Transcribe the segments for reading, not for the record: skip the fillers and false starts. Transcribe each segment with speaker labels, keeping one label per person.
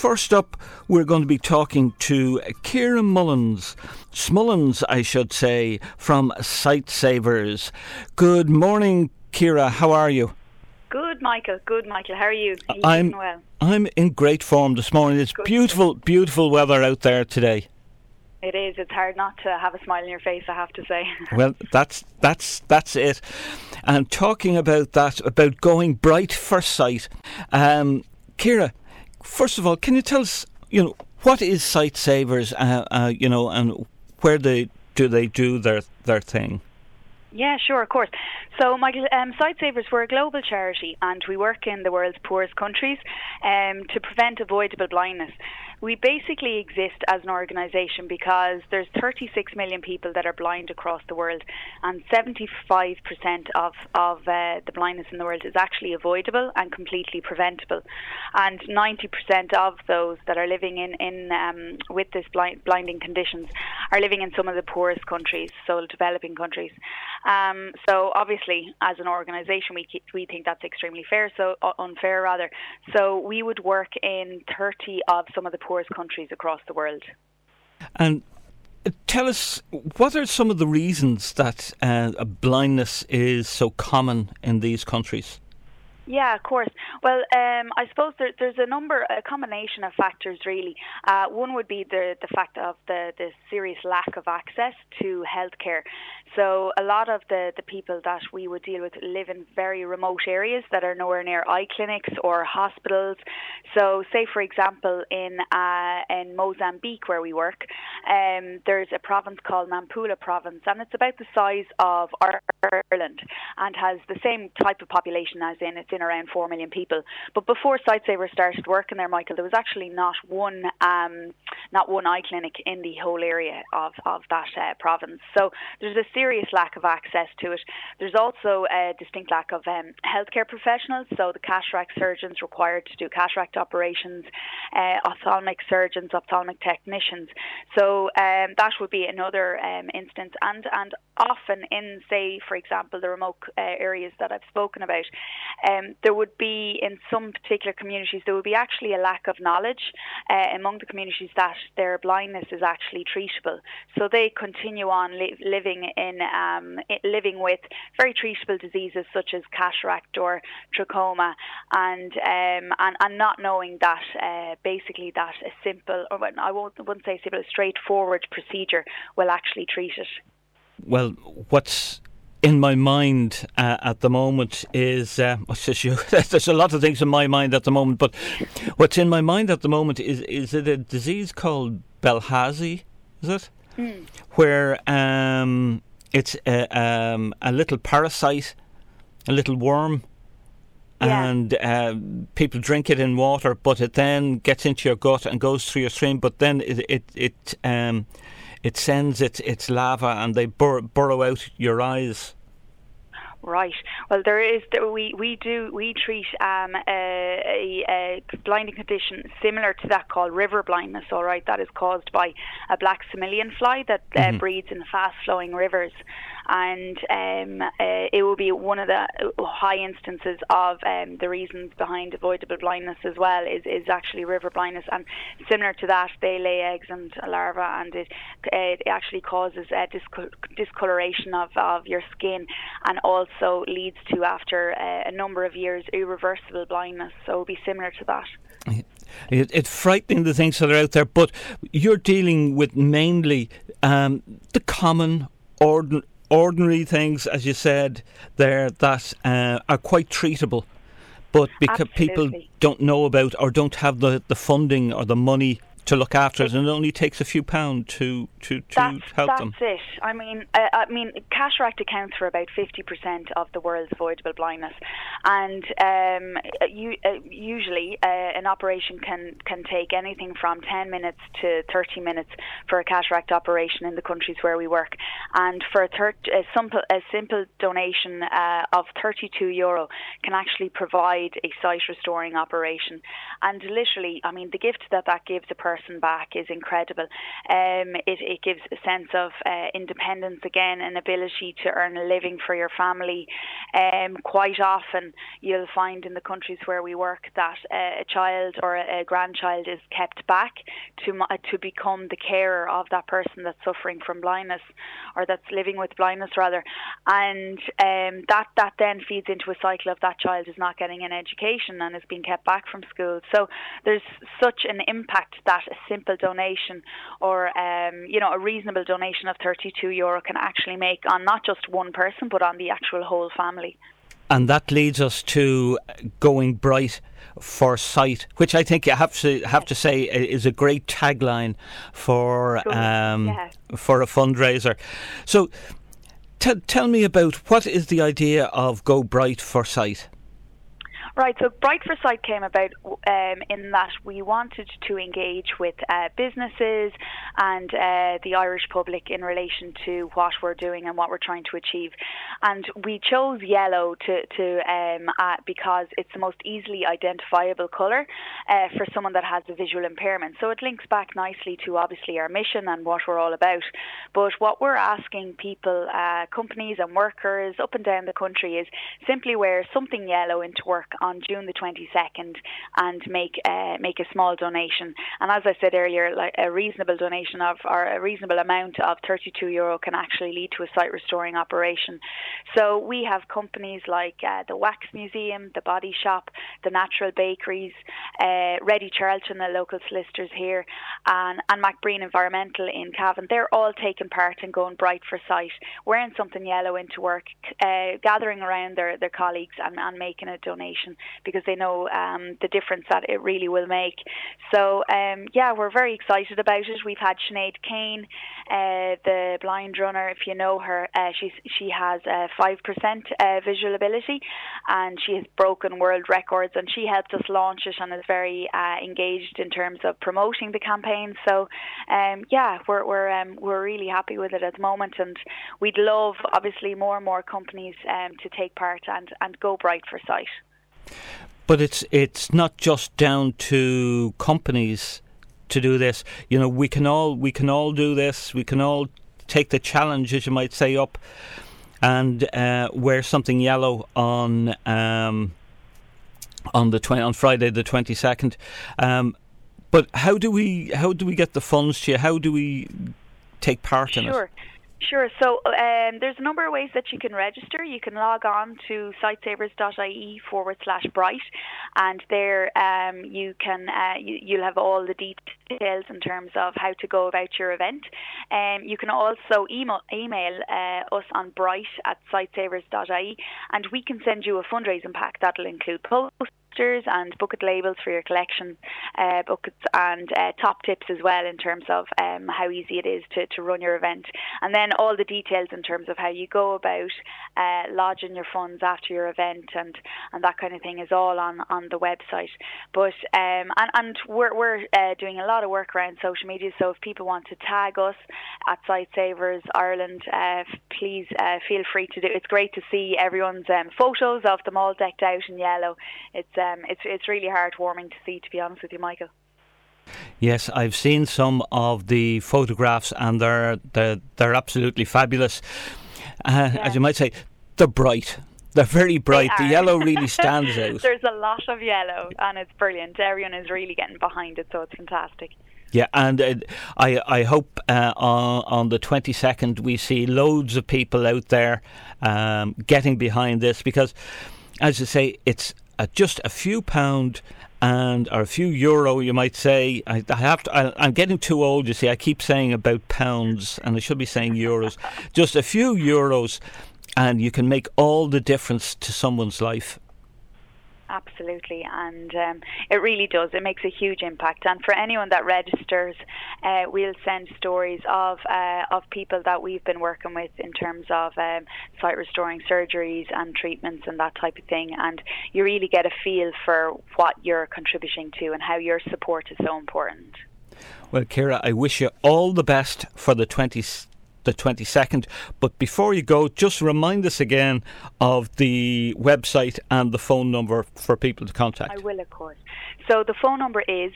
Speaker 1: first up, we're going to be talking to Ciara Smullins, I should say, from Sightsavers. Good morning, Ciara. How are you?
Speaker 2: Good, Michael. How are you? Are you doing well?
Speaker 1: I'm in great form this morning. It's beautiful weather out there today.
Speaker 2: It is. It's hard not to have a smile on your face, I have to say.
Speaker 1: Well, that's it. And talking about that, about going bright first sight, Ciara, first of all, can you tell us, what is Sightsavers, and where do they do their thing?
Speaker 2: Yeah, sure, of course. So, Michael, Sightsavers, we're a global charity and we work in the world's poorest countries to prevent avoidable blindness. We basically exist as an organisation because there's 36 million people that are blind across the world, and 75% of the blindness in the world is actually avoidable and completely preventable. And 90% of those that are living in with this blinding conditions are living in some of the poorest countries, so developing countries. So obviously, as an organisation, we think that's extremely unfair rather. So we would work in 30 of some of the poorest countries across the world.
Speaker 1: And tell us, what are some of the reasons that blindness is so common in these countries?
Speaker 2: Yeah, of course. Well, I suppose there's a combination of factors really. One would be the fact of the serious lack of access to healthcare. So a lot of the people that we would deal with live in very remote areas that are nowhere near eye clinics or hospitals. So say, for example, in Mozambique where we work, there's a province called Nampula province, and it's about the size of Ireland and has the same type of population as it's in around 4 million people. But before Sightsavers started working there, Michael, there was actually not one eye clinic in the whole area of that province. So there's a serious lack of access to it. There's also a distinct lack of healthcare professionals, so the cataract surgeons required to do cataract operations, ophthalmic surgeons, ophthalmic technicians. So that would be another instance. And often in, say, for example, the remote areas that I've spoken about, there would be, in some particular communities, there would be actually a lack of knowledge among the communities that their blindness is actually treatable. So they continue on living with very treatable diseases such as cataract or trachoma, and not knowing that basically that a simple, or I wouldn't say simple, a straightforward procedure will actually treat it.
Speaker 1: Well, what's in my mind at the moment is, there's a lot of things in my mind at the moment, but what's in my mind at the moment is it a disease called Belhazi, is it? Mm. Where it's a little parasite, a little worm, yeah. And people drink it in water, but it then gets into your gut and goes through your stream, but then it sends its larvae and they burrow out your eyes.
Speaker 2: Right. Well, we treat a blinding condition similar to that called river blindness. All right, that is caused by a black Similian fly that breeds in fast-flowing rivers, and it will be one of the high instances of the reasons behind avoidable blindness as well. Is actually river blindness, and similar to that, they lay eggs and larvae, and it actually causes discoloration of your skin, and also leads to, after a number of years, irreversible blindness. So it will be similar to that.
Speaker 1: It's frightening, the things that are out there, but you're dealing with mainly the common, ordinary things, as you said there, that are quite treatable, but because people don't know about or don't have the funding or the money to look after it, and it only takes a few pounds to help them.
Speaker 2: That's it. I mean, cataract accounts for about 50% of the world's avoidable blindness, and usually an operation can take anything from 10 minutes to 30 minutes for a cataract operation in the countries where we work. And for a simple donation of €32 can actually provide a sight restoring operation. And literally, I mean, the gift that gives a person back is incredible. It gives a sense of independence again, an ability to earn a living for your family. Quite often you'll find in the countries where we work that a child or a grandchild is kept back to become the carer of that person that's suffering from blindness, or that's living with blindness rather, and that then feeds into a cycle of that child is not getting an education and is being kept back from school. So there's such an impact that a simple donation, or a reasonable donation of €32 can actually make on not just one person but on the actual whole family.
Speaker 1: And that leads us to Going Bright for Sight, which I think you have to say is a great tagline for a fundraiser. So tell me about, what is the idea of Go Bright for Sight?
Speaker 2: Right, so Bright for Sight came about in that we wanted to engage with businesses and the Irish public in relation to what we're doing and what we're trying to achieve. And we chose yellow because it's the most easily identifiable colour for someone that has a visual impairment. So it links back nicely to obviously our mission and what we're all about. But what we're asking people, companies and workers up and down the country, is simply wear something yellow into work on June the 22nd and make a small donation. And as I said earlier, like a reasonable donation or a reasonable amount of €32 can actually lead to a sight restoring operation. So we have companies like the Wax Museum, the Body Shop, the Natural Bakeries, Ready Charlton, the local solicitors here, and MacBreen Environmental in Cavan. They're all taking part in Going Bright for Sight, wearing something yellow into work, gathering around their colleagues and making a donation, because they know the difference that it really will make. So we're very excited about it. We've had Sinead Kane, the blind runner, if you know her. She has 5% visual ability, and she has broken world records, and she helped us launch it and is very engaged in terms of promoting the campaign. So we're really happy with it at the moment, and we'd love obviously more and more companies to take part and Go Bright for Sight.
Speaker 1: But it's not just down to companies to do this. You know, we can all do this. We can all take the challenge, as you might say, up and wear something yellow on Friday the 22nd. But how do we get the funds to you? How do we take part in it?
Speaker 2: Sure. So there's a number of ways that you can register. You can log on to sightsavers.ie/bright, and there you'll have all the details in terms of how to go about your event. You can also email us on bright@sightsavers.ie, and we can send you a fundraising pack that'll include posters and bucket labels for your collection buckets, and top tips as well in terms of how easy it is to run your event, and then all the details in terms of how you go about lodging your funds after your event and that kind of thing is all on the website. But and we're doing a lot of work around social media, so if people want to tag us at Sightsavers Ireland, please feel free to do. It's great to see everyone's photos of them all decked out in yellow. It's really heartwarming to see, to be honest with you, Michael.
Speaker 1: Yes, I've seen some of the photographs, and they're absolutely fabulous. As you might say, they're bright. They're very bright. The yellow really stands out.
Speaker 2: There's a lot of yellow, and it's brilliant. Everyone is really getting behind it, so it's fantastic.
Speaker 1: Yeah, and I hope on the 22nd we see loads of people out there getting behind this, because, as you say, it's just a few pound or a few euro, you might say. I'm getting too old, you see. I keep saying about pounds, and I should be saying euros. Just a few euros, and you can make all the difference to someone's life.
Speaker 2: Absolutely, and it really does. It makes a huge impact. And for anyone that registers, we'll send stories of people that we've been working with in terms of sight restoring surgeries and treatments and that type of thing. And you really get a feel for what you're contributing to and how your support is so important.
Speaker 1: Well, Ciara, I wish you all the best for the 22nd the 22nd. But before you go, just remind us again of the website and the phone number for people to contact.
Speaker 2: I will, of course. So the phone number is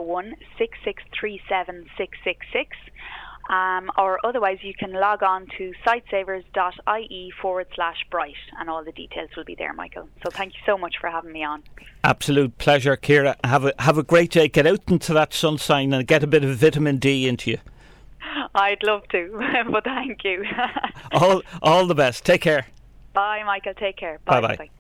Speaker 2: 0166376666. Or otherwise you can log on to sightsavers.ie/bright and all the details will be there, Michael. So thank you so much for having me on. Absolute
Speaker 1: pleasure, Ciara. Have a great day. Get out into that sunshine and get a bit of vitamin D into you.
Speaker 2: I'd love to, but thank you.
Speaker 1: all the best. Take care.
Speaker 2: Bye, Michael. Take care.
Speaker 1: Bye-bye.